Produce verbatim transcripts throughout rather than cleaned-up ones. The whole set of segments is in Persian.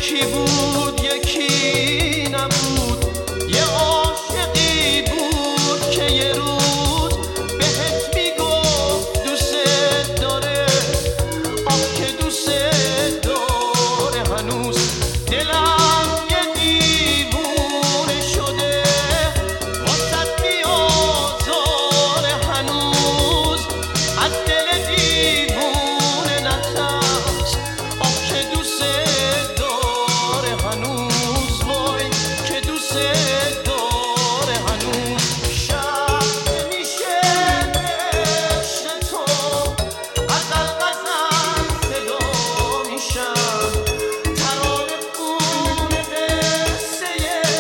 یکی بود یکی نبود، یه عاشقی بود که یه روز بهت میگفت دوست داره، آه که دوست داره. هنوز دلم یه دیوونه شده واسه بیازاره، هنوز از دل دیوونه نترس، آه که دوست داره. هنوز وای که دوست داره. هنوز شب نمیشه عشق تو، غزل غزل صدا میشم، ترانه خون قصه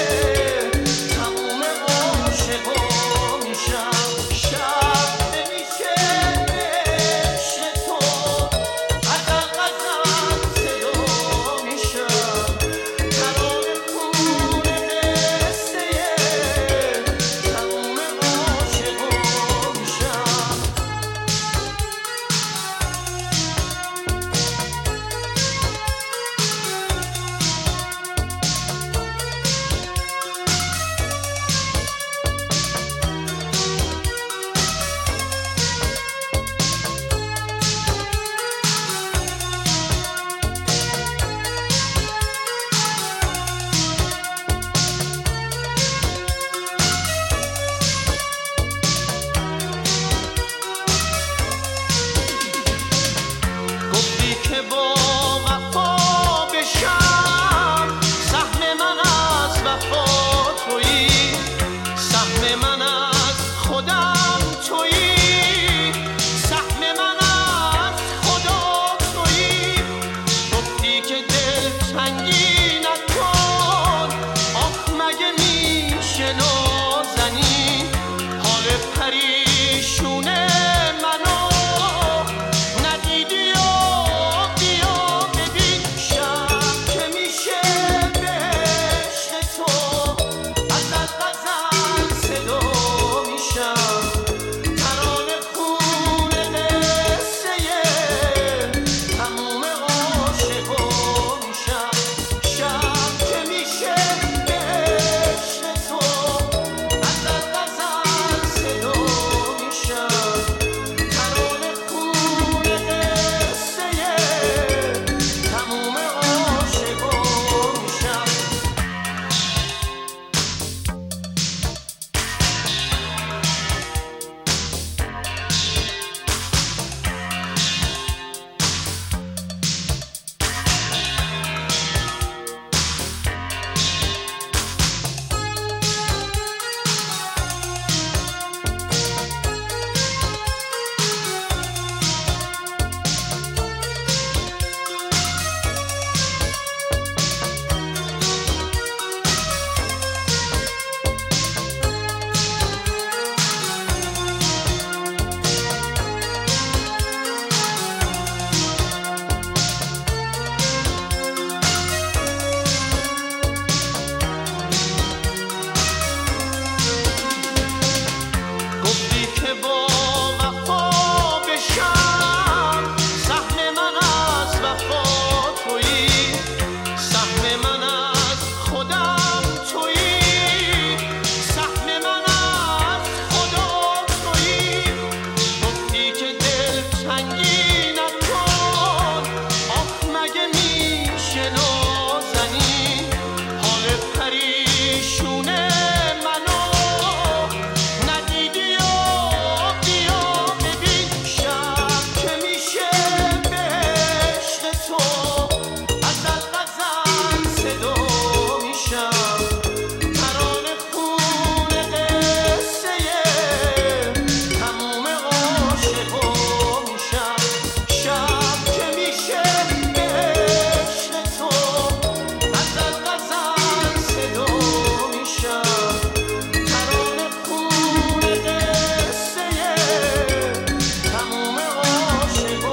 تموم عاشقا میشم. شب نمیشه عشق تو، غزل غزل صدا میشم، ترانه خون قصه تموم عاشقا میشم. گفتی که با وفا بشم، سهم من از وفا تویی، سهم من از خودم تویی، سهم من از خدا تویی. گفتی که دل تنگی نکن، آخ مگه میشه نازنی، حال پریشونه منو ندیدی و بیا ببین. شب که میشه به عشق تو، غزل غزل صدا میشم، ترانه خون قصه تموم عاشقا میشم. شب که میشه به عشق تو، غزل غزل صدا میشم، ترانه خون قصه تموم عاشقا میشم. گفتی که با وفا بشم، سهم من از وفا تویی، سهم من از خودم تویی، سهم من از خدا تویی. گفتی که دل تنگی نکن، آخ مگه میشه نازنی، حال پریشونه منو ندیدی و بیا ببین. شب که میشه به عشق تو، غزل غزل صدا میشم، ترانه خون قصه تموم عاشقا میشم. شب که میشه به عشق تو، غزل غزل صدا میشم، ترانه خون قصه تموم عاشقا